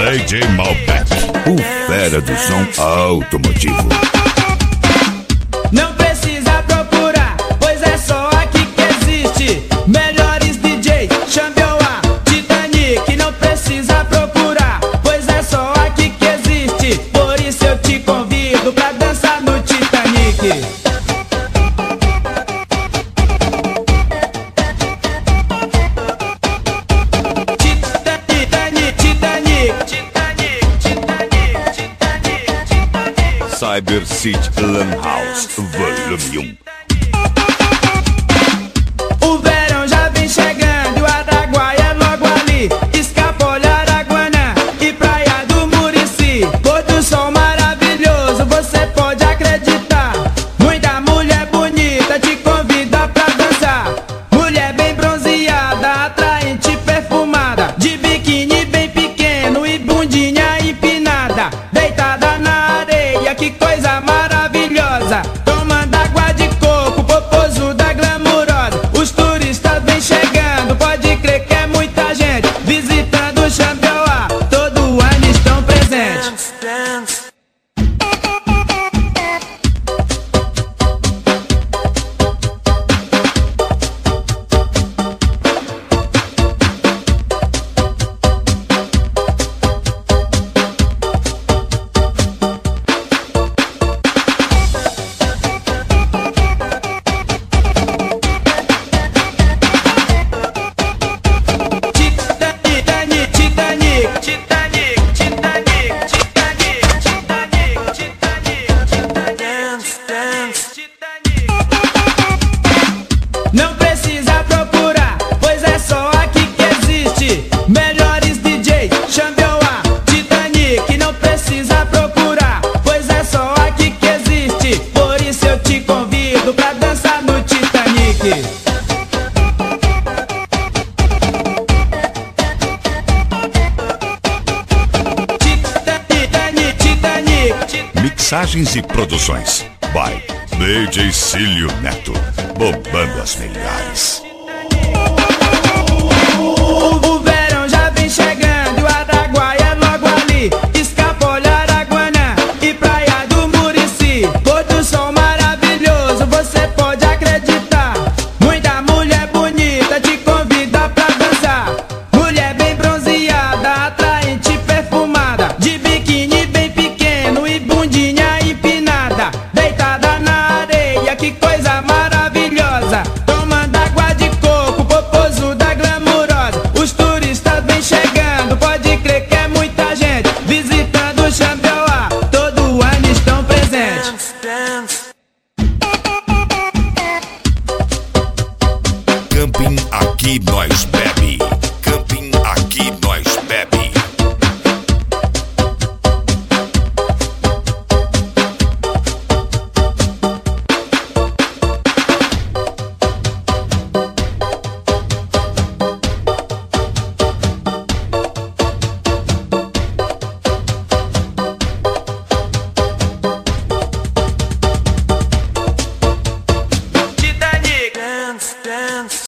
DJ Malbec, o fera do som automotivo. Não precisa procurar, pois é só aqui que existe. Melhores DJ, Xambioá, Titanic. Não precisa procurar, pois é só aqui que existe. Por isso eu te convido pra dançar no Titanic. Cyber City Lan House, volume 1. O verão já vem chegando e o Araguaia é logo ali. Escapolha, Araguanã e Praia do Murici. Pôr do sol maravilhoso, você pode acreditar. Muita mulher bonita te convida pra dançar. Mulher bem bronzeada, atraente, perfumada, de biquíni bem pequeno e bundinha empinada, deitada na areia, que coisa maravilhosa. Tomando água de coco, popozuda glamurosa. Os turistas vêm chegando, pode crer que é muita gente visitando o Xambioá, todo ano estão presentes. Não precisa procurar, pois é só aqui que existe. Melhores DJ, Xambioá, Titanic. Não precisa procurar, pois é só aqui que existe. Por isso eu te convido pra dançar no Titanic. Mixagens e produções by DJ Cílio Neto, bombando as milhares.